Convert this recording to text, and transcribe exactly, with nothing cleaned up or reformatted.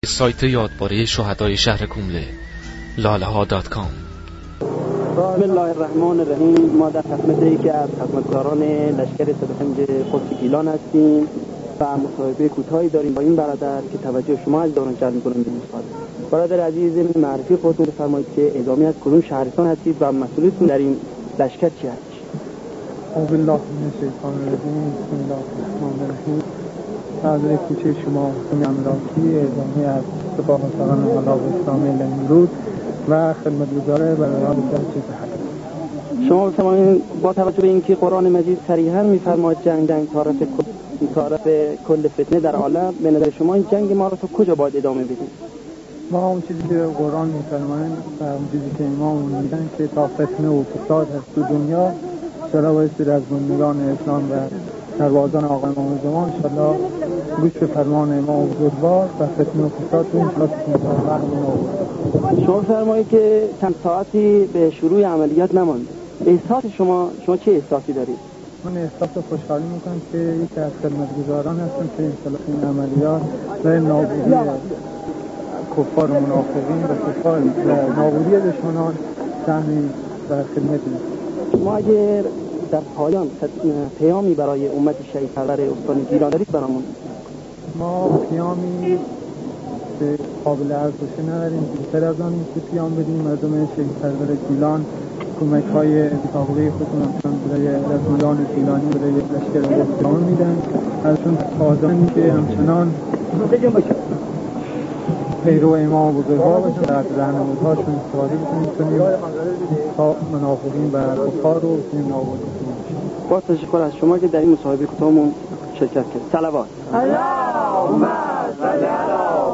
سایت یادباره شهدای شهر کومله لاله ها دات کام. بسم الله الرحمن الرحیم. ما در خدمت یکی از خدمتگاران لشکر سی و پنج قدس گیلان هستیم و مصاحبه کوتاهی داریم با این برادر که توجه شما از داران جلب می‌کنم به مصاحبه. برادر عزیز، معرفی خودتون بفرمایید که اعزامی از کدوم شهرستان هستید و مسئولیتون در این لشکر چی هست؟ اعوذ بالله من الشیطان الرجیم. بسم الله الرحمن الرحیم. حاضر کوچه شما املاکی اعزامی از سپاه سالار انقلاب اسلامی نمرود و خدمتگزار برادران جنگ حق. شما بفرمایید با توجه به اینکه قرآن مجید صریحا می‌فرماید جنگ جنگ طرف طرف کل فتنه در عالم، به نظر شما این جنگ ما رو تا کجا باید ادامه بدیم؟ ما اون چیزی که قرآن می‌فرماید و اون چیزی که امام میگن که تا فتنه و فساد هست تو دنیا چرا باید از بندگان اسلام و سربازان آقای امام زمان انشاءالله گوش به فرمان امام بزرگوار و فتنه و فساد تو این شاید شما فرمایید که چند ساعتی به شروع عملیات نمانده. احساس شما شما چه احساسی دارید؟ من احساس خوشحالی میکنم که یکی از خدمتگزاران هستم که انشاءالله این عملیات برای نابودی کفار و منافقین و کفار و نابودی دشمنان سهمی و خدمت میکنم. ما اگر در پایان پیامی برای امت شهید پرور استان گیلان دارید برامون؟ ما پیامی به قابل ارزش نداریم، بیشتر از آن که پیام بدیم مردم شهید پرور گیلان کمک های سابقه خودتون همچنان برای رزمندان گیلانی برای لشکر اسلام میدن، ازشون تازه که همچنان پیرو امام بزرگوار باشن در راهنمودهاشون استفاده بکنیم تا منافقین و کفار رو بتونیم نابود کنیم. با تشکر از شما که در این مصاحبه کوتاهمون شرکت کردید. صلوات. اللهم صل علی